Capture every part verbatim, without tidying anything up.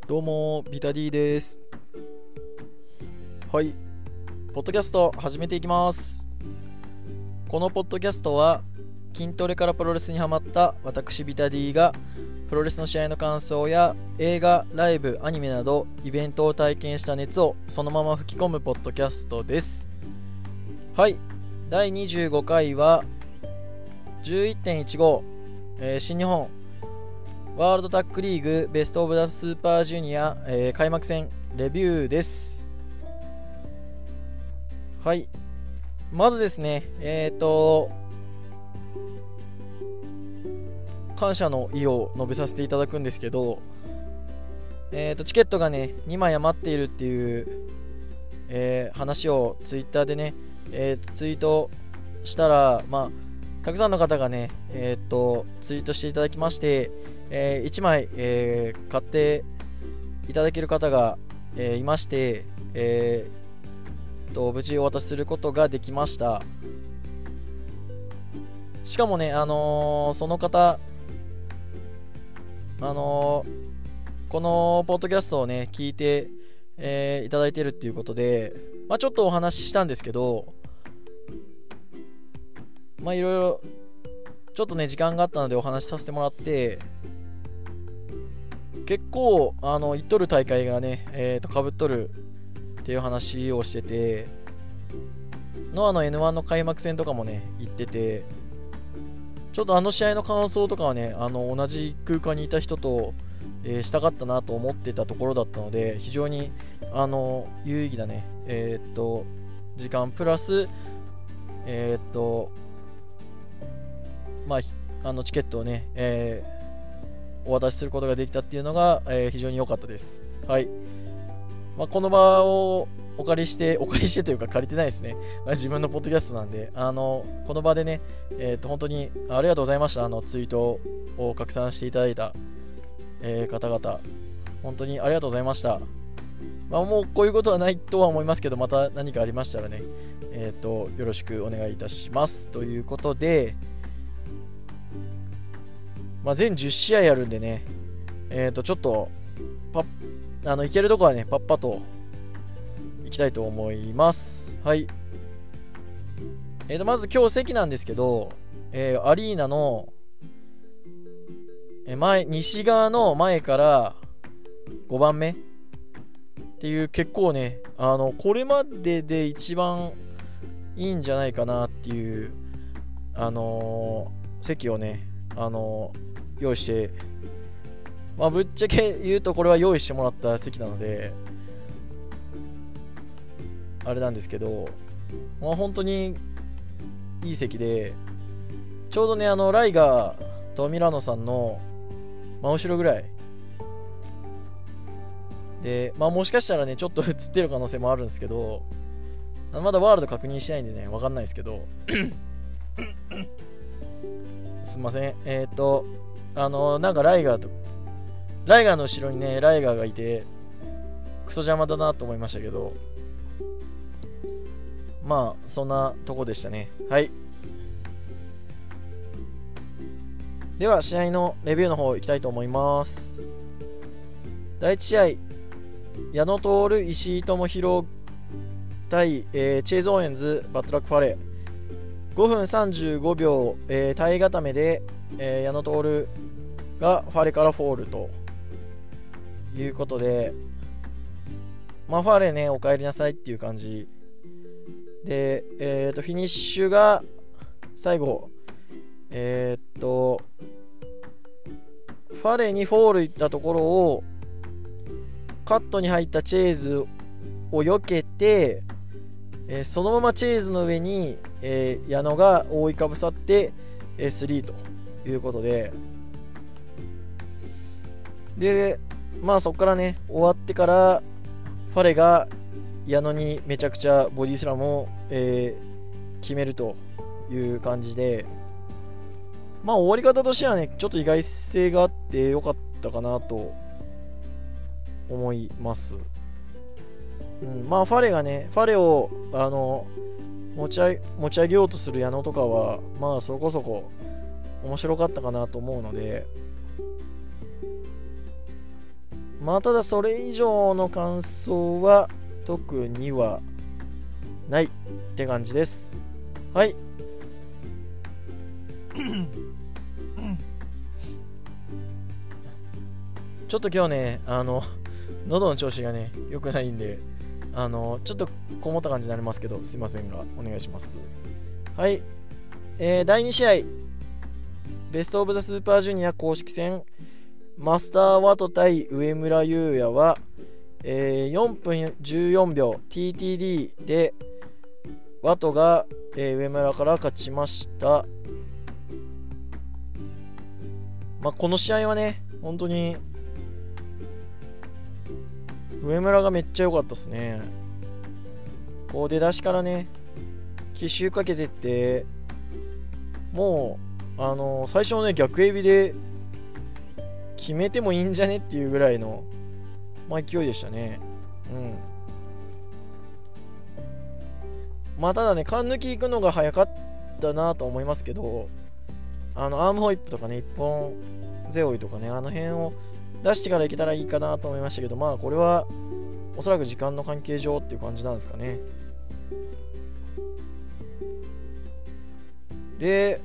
どうもビタディです。はい、ポッドキャスト始めていきます。このポッドキャストは筋トレからプロレスにハマった私ビタディがプロレスの試合の感想や映画、ライブ、アニメなどイベントを体験した熱をそのまま吹き込むポッドキャストです。はい、だいにじゅうごかいは じゅういってんいちご、えー、新日本ワールドタッグリーグベストオブザスーパージュニア、えー、開幕戦レビューです。はい、まずですねえっ、ー、と感謝の意を述べさせていただくんですけど、えー、とチケットがねにまい余っているっていう、えー、話をツイッターでね、えー、ツイートしたら、まあたくさんの方がねえっ、ー、とツイートしていただきまして、えー、いちまい、えー、買っていただける方が、えー、いまして、えー、と無事お渡しすることができました。しかもね、あのー、その方、あのー、このポッドキャストをね聞いて、えー、いただいてるっていうことで、まあ、ちょっとお話ししたんですけど、まあいろいろちょっとね時間があったのでお話しさせてもらって、結構あの行っとる大会がねえーと被っとるっていう話をしてて、ノアの エヌワン の開幕戦とかもね行ってて、ちょっとあの試合の感想とかはねあの同じ空間にいた人と、えー、したかったなと思ってたところだったので、非常にあの有意義なねえー、っと時間プラスえー、っとまああのチケットをね、えーお渡しすることができたっていうのが、えー、非常に良かったです。はい、まあ、この場をお借りしてお借りしてというか借りてないですね。自分のポッドキャストなんで、あのこの場でね、えー、と本当にありがとうございました。あのツイートを拡散していただいた、えー、方々本当にありがとうございました。まあ、もうこういうことはないとは思いますけど、また何かありましたらね、えー、とよろしくお願いいたしますということで、まあ、全じゅっしあいあるんでね、えーとちょっとパッあの行けるとこはねパッパと行きたいと思います。はい、えーとまず今日席なんですけど、えー、アリーナの前西側の前からごばんめっていう、結構ねあのこれまでで一番いいんじゃないかなっていうあのー、席をねあのー用意して、まあぶっちゃけ言うとこれは用意してもらった席なのであれなんですけど、まあ本当にいい席で、ちょうどねあのライガーとミラノさんの真後ろぐらいで、まあもしかしたらねちょっと映ってる可能性もあるんですけど、まだワールド確認してないんでね分かんないですけどすいません。えっとあのなんかライガーとライガーの後ろにねライガーがいてクソ邪魔だなと思いましたけど、まあそんなとこでしたね。はい、では試合のレビューの方いきたいと思います。だいいち試合、矢野徹石井智弘対、えー、チェイズ・オーエンズバッドラックファレー、ごふんさんじゅうごびょう、えー、体固めで、えー、矢野徹がファレからフォールということで、まあファレねお帰りなさいっていう感じで、えー、とフィニッシュが最後えー、っとファレにフォールいったところをカットに入ったチェイズを避けて、えー、そのままチェイズの上に、えー、矢野が覆いかぶさって、えー、スリーということで、でまあそこからね終わってからファレが矢野にめちゃくちゃボディスラムを、えー、決めるという感じで、まあ終わり方としてはねちょっと意外性があってよかったかなと思います。うん、まあファレがねファレをあの持ち上げ、持ち上げようとする矢野とかはまあそこそこ面白かったかなと思うので、 まあただそれ以上の感想は特にはないって感じです。はい。ちょっと今日ね、あの喉の調子がね良くないんで、あのちょっとこもった感じになりますけど、すいませんがお願いします。はい、えー、だいに試合ベストオブザスーパージュニア公式戦マスターワト対上村優也は、えー、よんぷんじゅうよんびょう ティーティーディー でワトが、えー、上村から勝ちました。まあ、この試合はね本当に上村がめっちゃ良かったですね。こう出だしからね奇襲かけてって、もうあのー、最初のね逆エビで決めてもいいんじゃねっていうぐらいの、まあ、勢いでしたね。うんまあただね勘抜き行くのが早かったなと思いますけど、あのアームホイップとかね一本背負いとかねあの辺を出してからいけたらいいかなと思いましたけど、まあこれはおそらく時間の関係上っていう感じなんですかね。で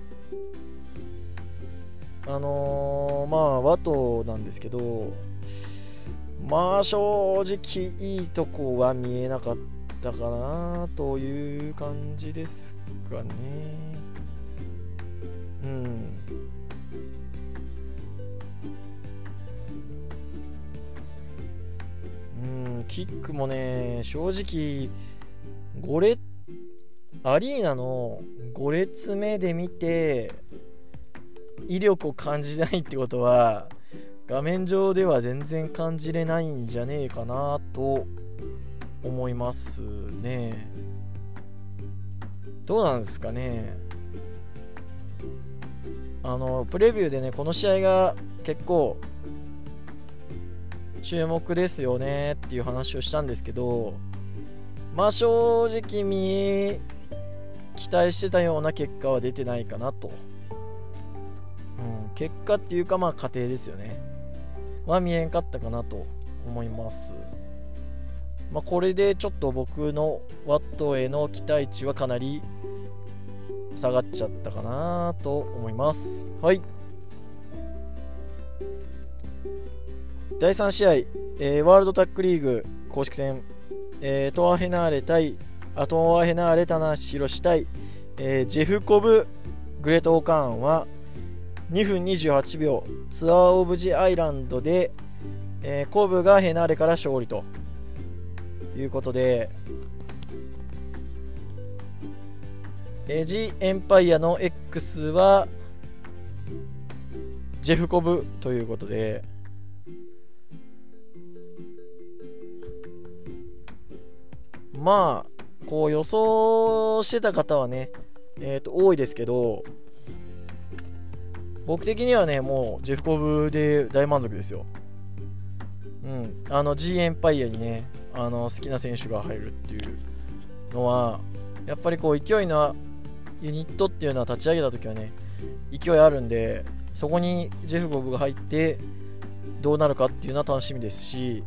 あのー、まあワトなんですけど、まあ正直いいとこは見えなかったかなという感じですかね。うんうんキックもね正直ご列アリーナのご列目で見て威力を感じないってことは画面上では全然感じれないんじゃねえかなと思いますね。どうなんですかね。あのプレビューでねこの試合が結構注目ですよねっていう話をしたんですけど、まあ正直見期待してたような結果は出てないかなと、うん、結果っていうかまあ過程ですよねは見えんかったかなと思います。まあこれでちょっと僕のワットへの期待値はかなり下がっちゃったかなと思います。はい、だいさん試合、えー、ワールドタックリーグ公式戦、えー、トアヘナーレ対アトアヘナーレ棚橋宏対、えー、ジェフコブグレートオカーンはにふんにじゅうはちびょうツアーオブジアイランドで、えー、コブがヘナーレから勝利ということで、エジエンパイアの X はジェフコブということで、まあこう予想してた方はね、えー、と多いですけど、僕的にはねもうジェフコブで大満足ですよ。うん、あの G エンパイアにねあの好きな選手が入るっていうのはやっぱりこう勢いのユニットっていうのは立ち上げた時はね勢いあるんで、そこにジェフコブが入ってどうなるかっていうのは楽しみですし、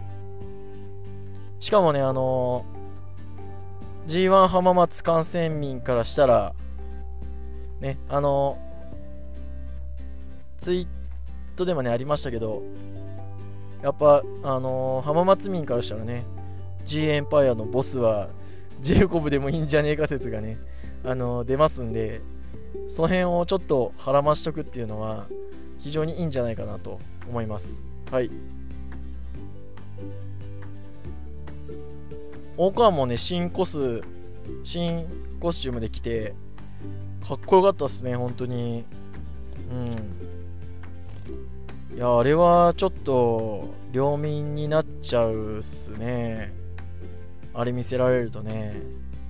しかもねあの ジーワン 浜松観戦民からしたらね、あのツイートでもねありましたけど、やっぱあの浜松民からしたらね G エンパイアのボスはジェフコブでもいいんじゃねえか説がねあの出ますんで、その辺をちょっと腹増しとくっていうのは非常にいいんじゃないかなと思います。はい、オカーもね新コス新コスチュームで来てかっこよかったっすね本当に。うん、いやあれはちょっと両民になっちゃうっすね、あれ見せられるとね。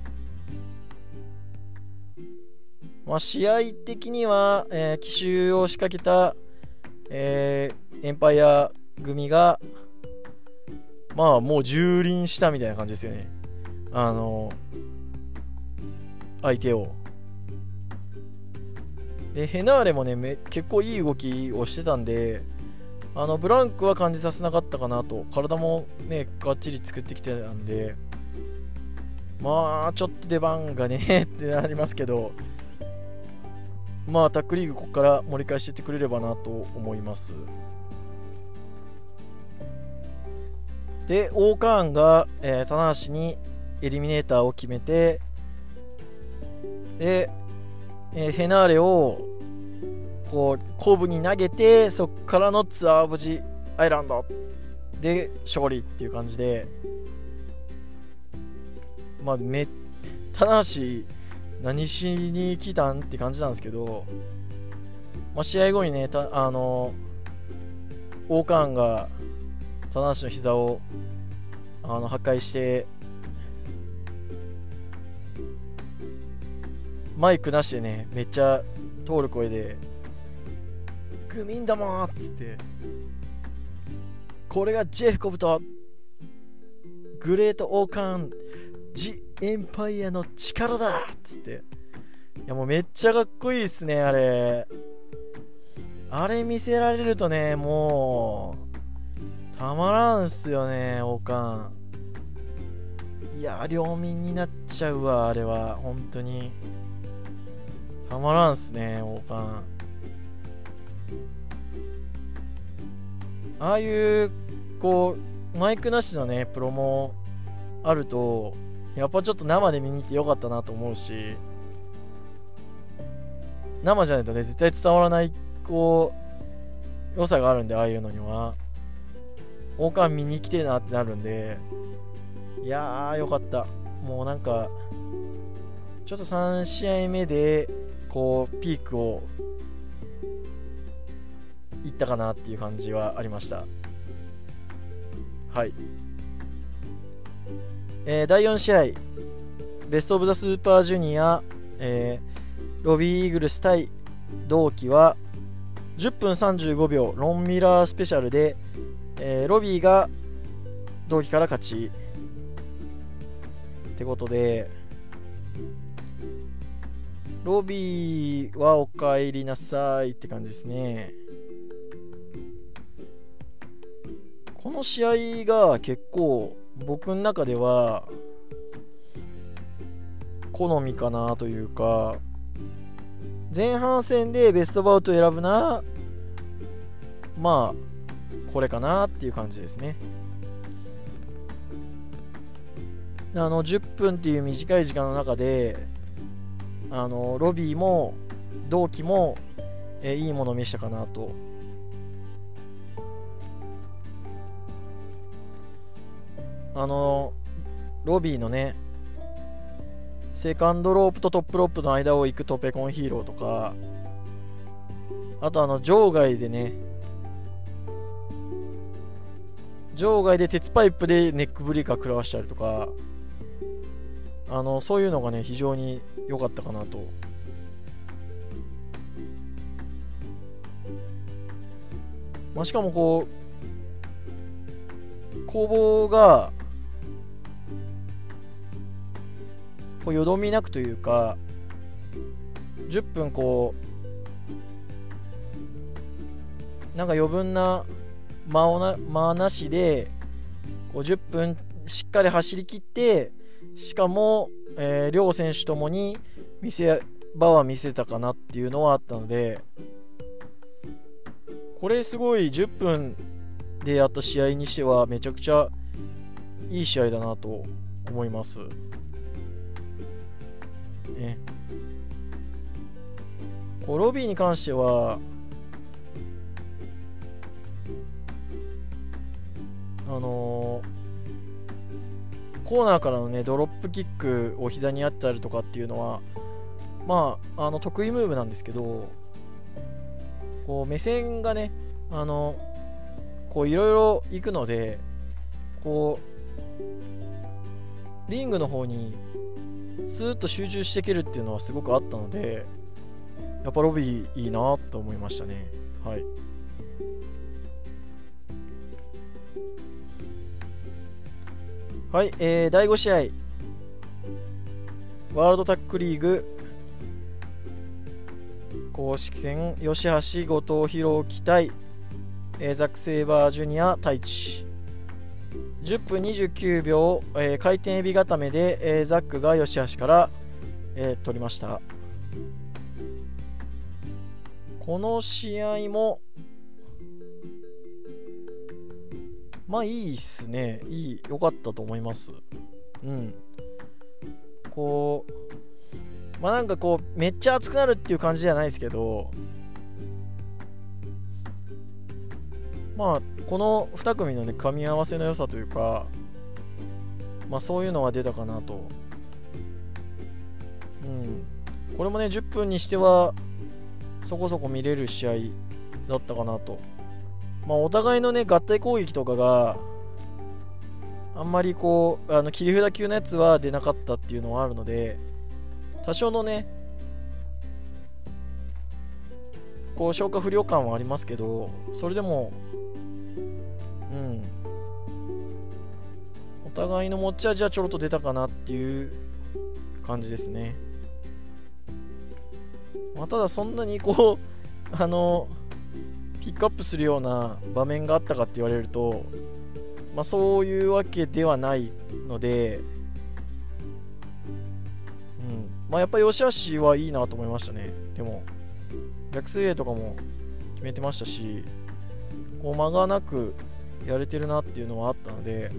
まあ、試合的には、えー、奇襲を仕掛けた、えー、エンパイア組がまあもう蹂躙したみたいな感じですよね、あの相手を。でヘナーレもねめ結構いい動きをしてたんで、 あのブランクは感じさせなかったかなと。体もねがっちり作ってきてたんで、まあちょっと出番がねってなりますけど、まあタックリーグここから盛り返していってくれればなと思います。でオーカーンが、えー、棚橋にエリミネーターを決めて、で、えー、ヘナーレをこう後部に投げて、そこからのツアーオブジアイランドで勝利っていう感じで、まあめ棚橋何しに来たんって感じなんですけど、まあ、試合後にねたあのオーカーンが棚橋の膝をあの破壊して、マイクなしでねめっちゃ通る声でグミンだもんっつって、これがジェフコブとグレートオーカーンジエンパイアの力だっつって、いやもうめっちゃかっこいいっすね。あれあれ見せられるとねもうたまらんすよね。オーカーン、いや両民になっちゃうわ。あれは本当にたまらんすね。オーカーン、ああいうこうマイクなしのねプロもあるとやっぱちょっと生で見に行ってよかったなと思うし、生じゃないとね絶対伝わらないこう良さがあるんで、ああいうのにはオーカーン見に来てえなってなるんで、いやーよかった。もうなんかちょっとさん試合目でこうピークをいったかなっていう感じはありました。はい、えー、だいよん試合ベストオブザスーパージュニア、えー、ロビーイーグルス対同期はじゅっぷんさんじゅうごびょうロンミラースペシャルで、えー、ロビーが同期から勝ちってことで、ロビーはおかえりなさいって感じですね。この試合が結構僕の中では好みかなというか、前半戦でベストバウトを選ぶならまあこれかなっていう感じですね。あのじゅっぷんっていう短い時間の中であのロビーも同期も、えー、いいものを見せたかなと。あのロビーのねセカンドロープとトップロープの間を行くトペコンヒーローとか、あとあの場外でね場外で鉄パイプでネックブリーカー食らわしたりとか、あのそういうのがね非常に良かったかなと。まあ、しかもこう攻防がこうよどみなくというか、じゅっぷんこうなんか余分な間をな間なしでこうじゅっぷんしっかり走り切って、しかも、えー、両選手ともに見せ場は見せたかなっていうのはあったので、これすごいじゅっぷんでやった試合にしてはめちゃくちゃいい試合だなと思います。ね、こうロビーに関してはあのー、コーナーからのねドロップキックを膝にあったりとかっていうのはまああの得意ムーブなんですけど、こう目線がねあのこういろいろ行くので、こうリングの方にスーッと集中していけるっていうのはすごくあったので、やっぱロビーいいなと思いましたね。はい、はい、えー、だいご試合ワールドタックリーグ公式戦吉橋後藤弘樹対えー、ザック・セイバージュニア太一じゅっぷんにじゅうきゅうびょう、えー、回転エビ固めで、えー、ザックが吉橋から、えー、取りました。この試合もまあいいっすね。いい、良かったと思います。うん。こう、まあなんかこう、めっちゃ熱くなるっていう感じじゃないですけど、まあ、このに組のね、噛み合わせの良さというか、まあそういうのは出たかなと。うん。これもね、じゅっぷんにしては、そこそこ見れる試合だったかなと。まあお互いのね、合体攻撃とかが、あんまりこう、あの切り札級のやつは出なかったっていうのはあるので、多少のね、こう消化不良感はありますけど、それでも、うん、お互いの持ち味はちょろっと出たかなっていう感じですね。まあ、ただそんなにこうあのピックアップするような場面があったかって言われると、まあ、そういうわけではないので、うんまあ、やっぱり吉橋はいいなと思いましたね。でも逆水泳とかも決めてましたし、こう間がなくやれてるなっていうのはあったので、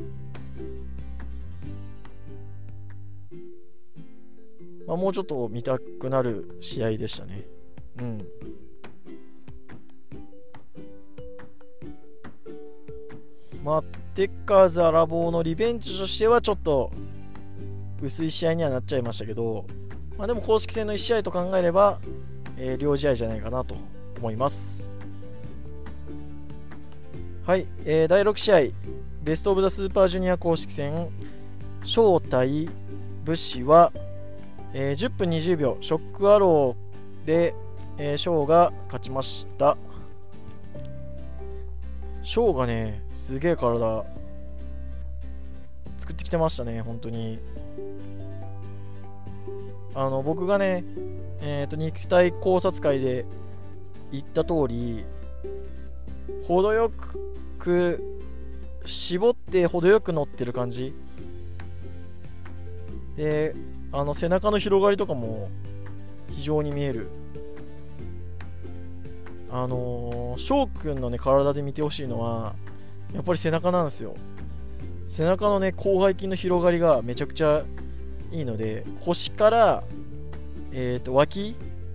まあ、もうちょっと見たくなる試合でしたね。うんまあテッカーズアラボーのリベンジとしてはちょっと薄い試合にはなっちゃいましたけど、まあ、でも公式戦のいち試合と考えれば、えー、両試合じゃないかなと思います。はい、えー、だいろく試合ベストオブザスーパージュニア公式戦翔対武士は、えー、じゅっぷんにじゅうびょうショックアローで、えー、翔が勝ちました。翔がねすげえ体作ってきてましたね。本当にあの僕がねえーと肉体考察会で言った通り、程よく絞って程よく乗ってる感じで、あの背中の広がりとかも非常に見える。あのー、翔くんのね体で見てほしいのはやっぱり背中なんですよ。背中のね広背筋の広がりがめちゃくちゃいいので、腰からえーと脇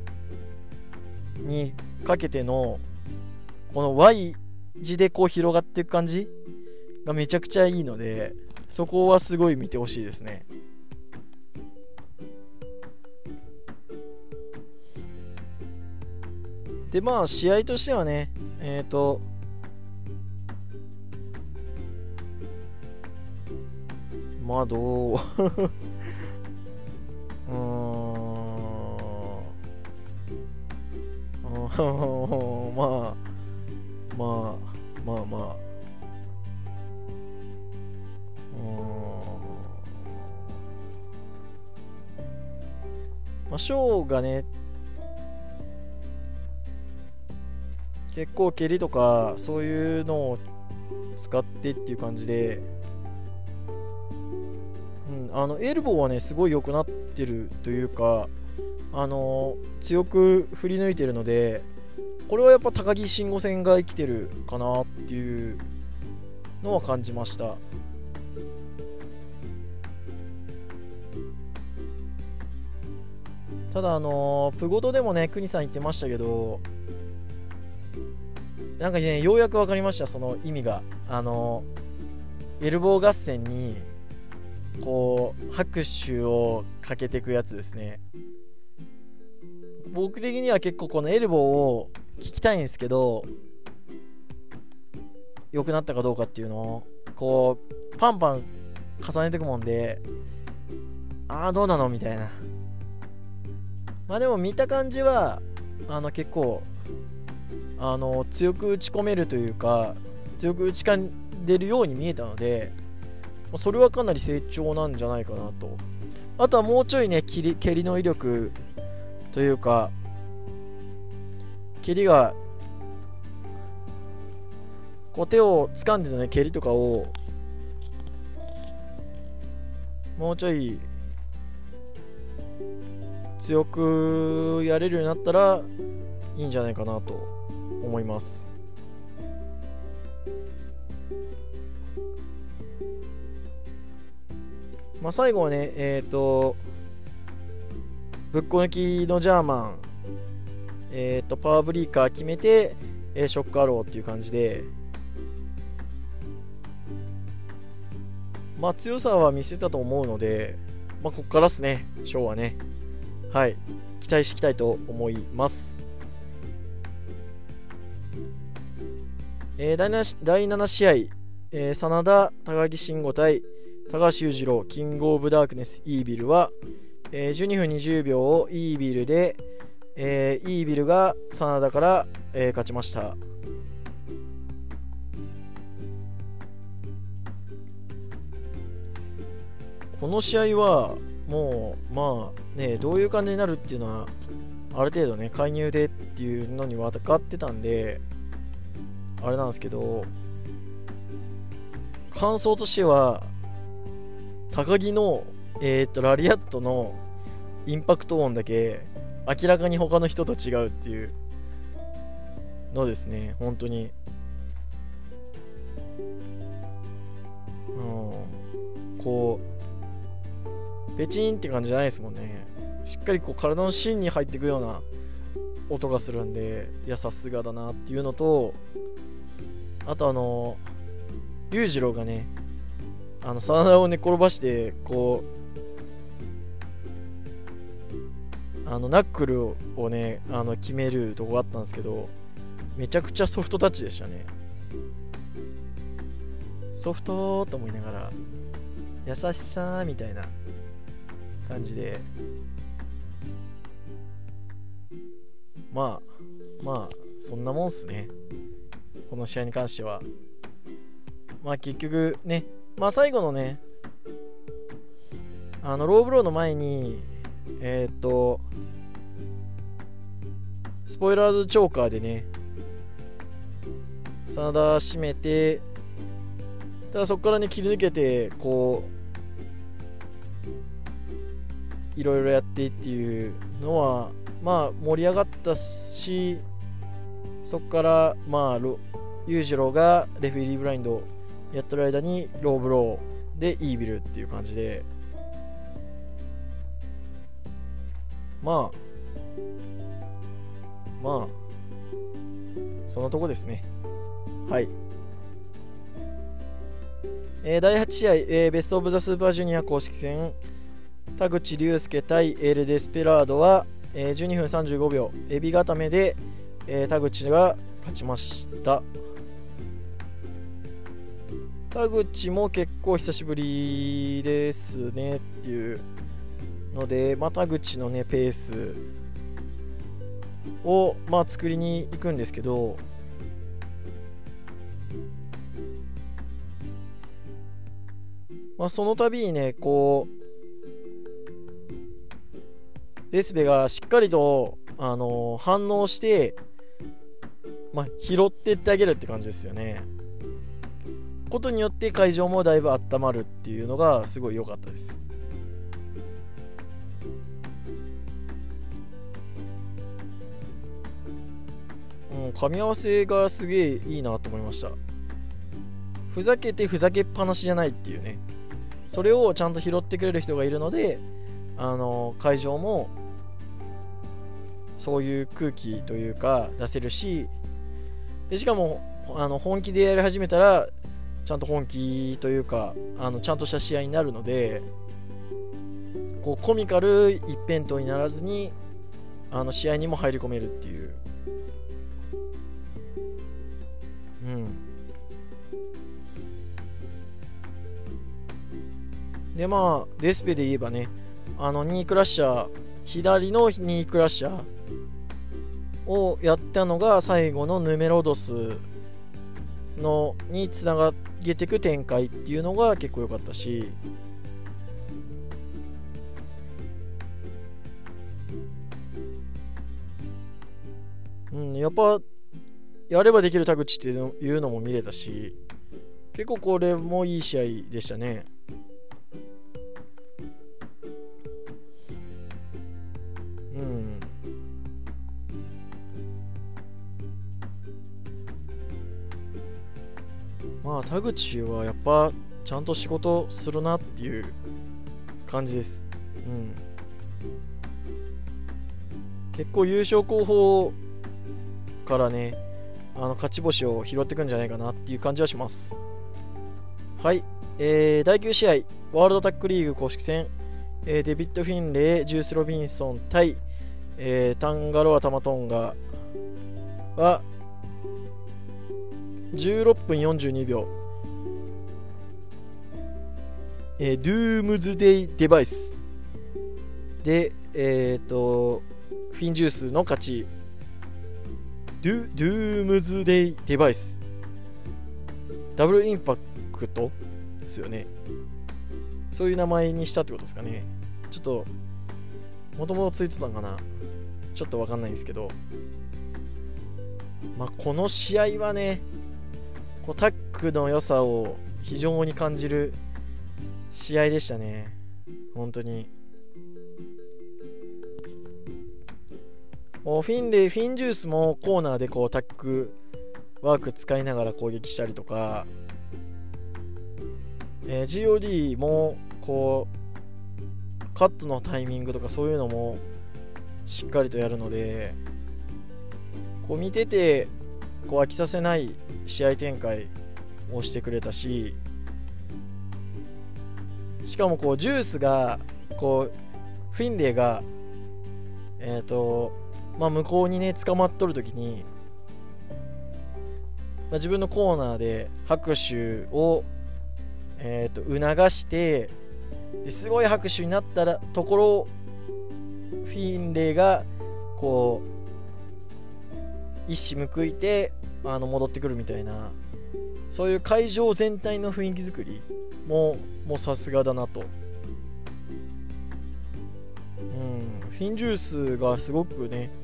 にかけてのこの Y 字でこう広がっていく感じがめちゃくちゃいいので、そこはすごい見てほしいですね。でまあ試合としてはねえっ、ー、とまあどううーんまあまあまあまあうーんまあショーがね結構蹴りとかそういうのを使ってっていう感じで、うん、あのエルボーはねすごい良くなってるというか、あの強く振り抜いてるので、これはやっぱ高木慎吾戦が生きてるかなっていうのは感じました。ただあのプゴトでもね国さん言ってましたけど、なんかねようやく分かりました、その意味が。あのエルボー合戦にこう拍手をかけていくやつですね。僕的には結構このエルボーを聞きたいんですけど、良くなったかどうかっていうのをこうパンパン重ねていくもんで、ああどうなのみたいな。まあでも見た感じはあの結構あの強く打ち込めるというか強く打ち込んでるように見えたので、それはかなり成長なんじゃないかなと。あとはもうちょいね蹴り、蹴りの威力というか蹴りがこう手を掴んでたね蹴りとかをもうちょい強くやれるようになったらいいんじゃないかなと思います。まあ最後はねえっ、ー、とぶっこ抜きのジャーマン、えっ、ー、とパワーブリーカー決めて、えー、ショックアローっていう感じで、まあ強さは見せたと思うので、まあここからですね、ショーはね、はい期待していきたいと思います。えー、だいなな, だいなな試合、えー、真田高木慎吾対高橋裕次郎キングオブダークネスイービルは、えー、じゅうにふんにじゅうびょうをイービルで、えー、イービルが真田から、えー、勝ちました。この試合はもうまあねどういう感じになるっていうのはある程度ね介入でっていうのに分かってたんであれなんですけど、感想としては高木の、えー、とラリアットのインパクト音だけ明らかに他の人と違うっていうのですね。本当にうんこうペチンって感じじゃないですもんね。しっかりこう体の芯に入っていくような音がするんで、いやさすがだなっていうのと、あとあの裕次郎がねあの真田を寝転ばしてこうあのナックルをねあの決めるとこあったんですけど、めちゃくちゃソフトタッチでしたね。ソフトと思いながら優しさみたいな感じで、まあまあそんなもんっすねこの試合に関しては。まあ結局ね、まあ最後のねあのローブローの前にえー、っとスポイラーズチョーカーでね真田締めて、ただそこからね切り抜けてこういろいろやってっていうのはまあ盛り上がったし、そこからまあ裕次郎がレフェリーブラインドやってる間にローブローでイービルっていう感じで、まあまあそのとこですね。はい、えー、だいはち試合、えー、ベストオブザスーパージュニア公式戦田口竜介対エル・デスペラードは、えー、じゅうにふんさんじゅうごびょうエビ固めで、えー、田口が勝ちました。田口も結構久しぶりですねっていうので、まあ、田口のねペースをまあ作りに行くんですけど、まあ、その度にねこうデスペがしっかりと、あのー、反応して、まあ、拾っていってあげるって感じですよね。ことによって会場もだいぶ温まるっていうのがすごい良かったです。うん、噛み合わせがすげえいいなと思いました。ふざけてふざけっぱなしじゃないっていうね、それをちゃんと拾ってくれる人がいるので、あの会場もそういう空気というか出せるし、でしかもあの本気でやり始めたらちゃんと本気というかあのちゃんとした試合になるので、こうコミカル一辺倒にならずにあの試合にも入り込めるっていう、うんでまあデスペで言えばね、あのニークラッシャー、左のニークラッシャーをやったのが最後のヌメロドスのにつなげていく展開っていうのが結構良かったし、うん、やっぱやればできる田口っていうのも見れたし、結構これもいい試合でしたね。うん。まあ田口はやっぱちゃんと仕事するなっていう感じです。うん。結構優勝候補からね、あの勝ち星を拾ってくんじゃないかなっていう感じはします。はい、えー、だいきゅう試合ワールドタックリーグ公式戦、えー、デビッド・フィンレイ、ジュース・ロビンソン対、えー、タンガロア・タマトンガはじゅうろっぷんよんじゅうにびょう、えー、ドゥームズデイ・デバイスで、えー、とフィンジュースの勝ち。ドゥドゥームズデイ・デバイス、ダブルインパクトですよね。そういう名前にしたってことですかね。ちょっともともとついてたのかな、ちょっと分かんないんですけど、まあ、この試合はね、こうタックの良さを非常に感じる試合でしたね。本当にフィンレイ、フィンジュースもコーナーでこうタックワーク使いながら攻撃したりとか、えー、ジーオーディー もこうカットのタイミングとかそういうのもしっかりとやるので、こう見ててこう飽きさせない試合展開をしてくれたし、しかもこうジュースがこうフィンレイがえっとまあ向こうにね捕まっとるときに、まあ、自分のコーナーで拍手をえっと促して、ですごい拍手になったらところフィンレイがこう一矢報いてあの戻ってくるみたいな、そういう会場全体の雰囲気作りももうさすがだなと。うん、フィンジュースがすごくね、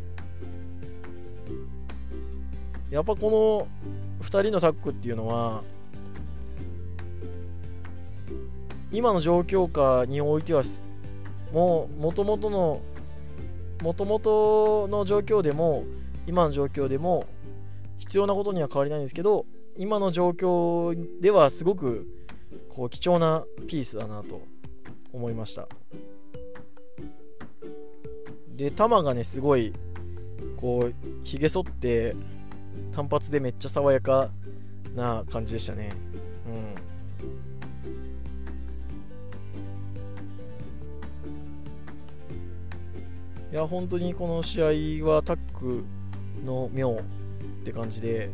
やっぱこのふたりのタッグっていうのは今の状況下においてはもう元々の元々の状況でも今の状況でも必要なことには変わりないんですけど、今の状況ではすごくこう貴重なピースだなと思いました。で球がねすごいこうひげ剃って単発でめっちゃ爽やかな感じでしたね。うん、いや本当にこの試合はタックの妙って感じで、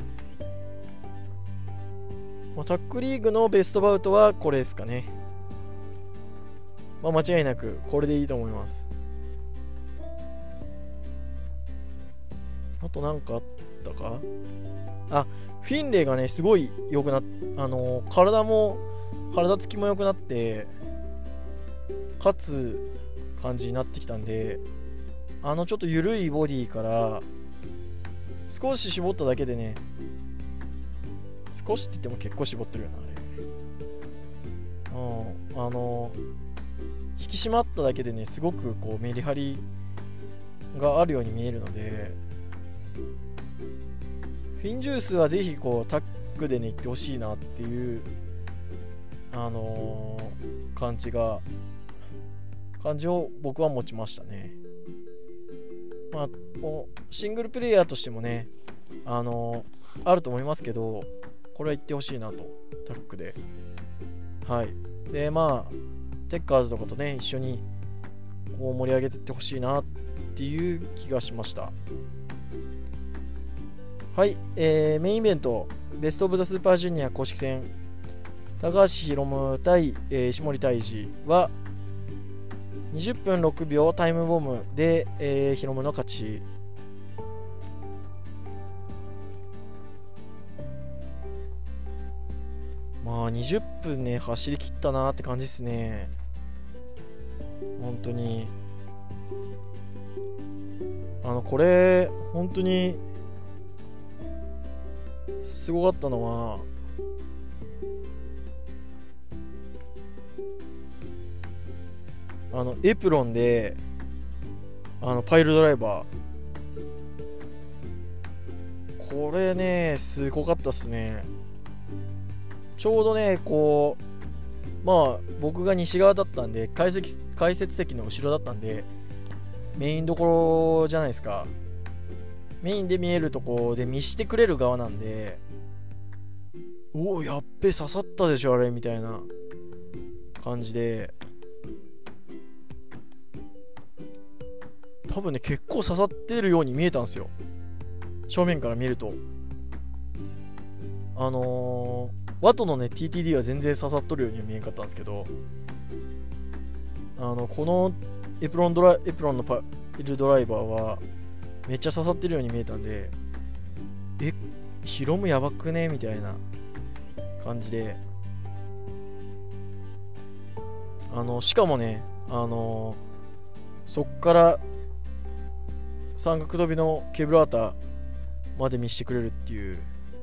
まあ、タックリーグのベストバウトはこれですかね。まあ、間違いなくこれでいいと思います。あと何かあったか。あ、フィンレイがねすごい良くなっあのー、体も体つきも良くなって勝つ感じになってきたんで、あのちょっと緩いボディから少し絞っただけでね、少しって言っても結構絞ってるよなあれ。うん、あの引き締まっただけでねすごくこうメリハリがあるように見えるので、フィンジュースはぜひこうタッグでね行ってほしいなっていうあのー、感じが感じを僕は持ちましたね。まあシングルプレイヤーとしてもねあのー、あると思いますけど、これは行ってほしいなとタッグで。はい。でまあテッカーズとかとね一緒にこう盛り上げていってほしいなっていう気がしました。はい、えー、メインイベントベストオブザスーパージュニア公式戦、高橋宏夢対、えー、石森泰治はにじゅっぷんろくびょうタイムボムで、えー、宏夢の勝ち。まあにじゅっぷんね走り切ったなって感じですね。本当にあのこれ本当にすごかったのは、あのエプロンであのパイルドライバー、これねすごかったっすね。ちょうどねこうまあ僕が西側だったんで、解説解説席の後ろだったんでメインどころじゃないですか。メインで見えるとこで見してくれる側なんで、おおやっべ刺さったでしょあれみたいな感じで、多分ね結構刺さってるように見えたんですよ、正面から見ると。あのー、ワトのね ティーティーディー は全然刺さっとるようには見えんかったんですけど、あのこのエプロンドラエプロンのパイルドライバーはめっちゃ刺さってるように見えたんで、えヒロムやばくねみたいな感じで、あのしかもねあのそっから三角飛びのケブラータまで見せてくれるっていう、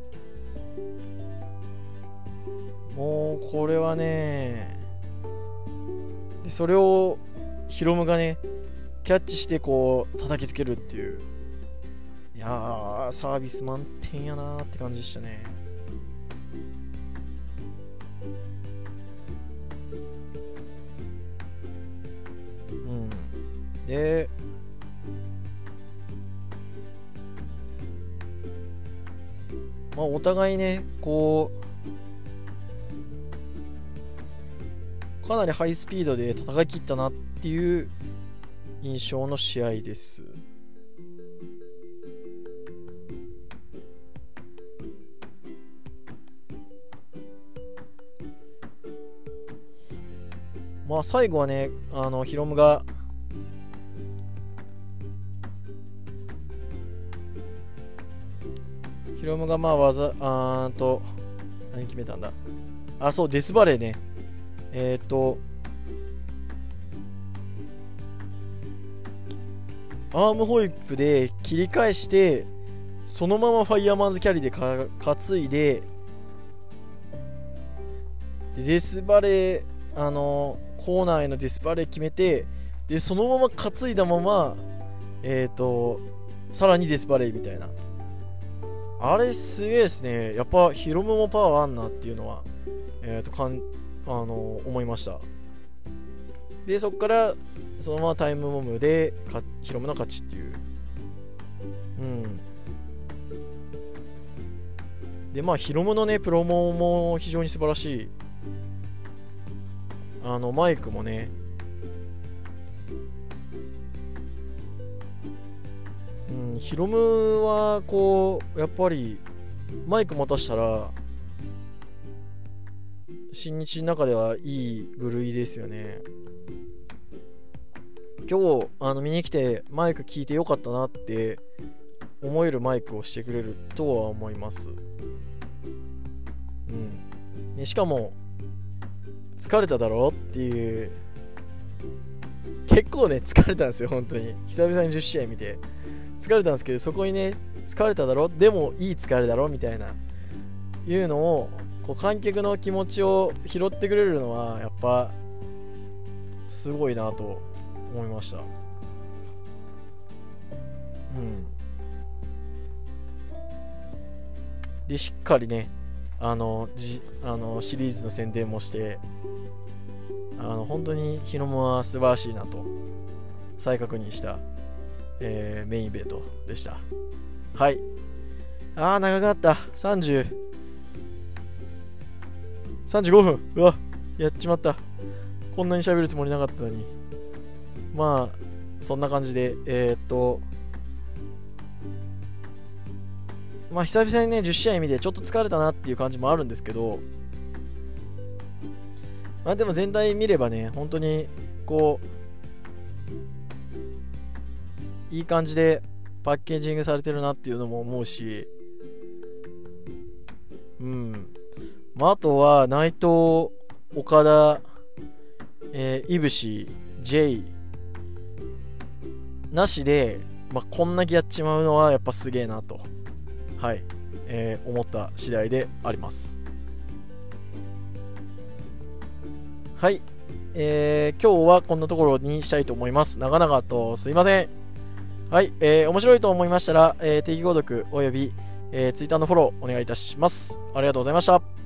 もうこれはね、でそれをヒロムがねキャッチしてこう叩きつけるっていう、いやーサービス満点やなーって感じでしたね。うんでまあお互いねこうかなりハイスピードで戦い切ったなっていう印象の試合です。まあ最後はねあのヒロムがヒロムがまあ技あーんと何決めたんだ、あそうデスバレーね、えっ、ー、とアームホイップで切り返してそのままファイヤーマンズキャリーでか担いで、でデスバレーあのコーナーへのデスバレー決めて、でそのまま担いだままえっ、ー、とさらにデスバレーみたいな、あれすげえですね。やっぱヒロムもパワーあんなっていうのはえっ、ー、とかんあの思いました。でそっからそのままタイムボムでかヒロムの勝ちっていう、うんでまあヒロムのねプロモも非常に素晴らしい。あのマイクもねうんヒロムはこうやっぱりマイク持たしたら新日の中ではいい部類ですよね。今日あの見に来てマイク聞いてよかったなって思えるマイクをしてくれるとは思います。うんね、しかも疲れただろっていう、結構ね疲れたんですよ本当に。久々にじゅっしあい見て疲れたんですけど、そこにね疲れただろでもいい疲れだろみたいないうのをこう観客の気持ちを拾ってくれるのはやっぱすごいなと思いました。うんでしっかりねあのじあのシリーズの宣伝もして、あの本当にヒロムは素晴らしいなと再確認した、えー、メインイベントでした。はい。あー長かった。さんじゅうさんじゅうごふん、うわやっちまった。こんなに喋るつもりなかったのに。まあそんな感じでえー、っとまあ久々にねじゅっしあい見てちょっと疲れたなっていう感じもあるんですけど、まあでも全体見ればね本当にこういい感じでパッケージングされてるなっていうのも思うし、うんまああとは内藤、岡田、えー、いぶし、J なしで、まあ、こんだけやっちまうのはやっぱすげえなと、はい、 えー、思った次第であります。はい、えー、今日はこんなところにしたいと思います。長々とすいません。はい、えー、面白いと思いましたら、えー、定期購読および、えー、Twitter のフォローお願いいたします。ありがとうございました。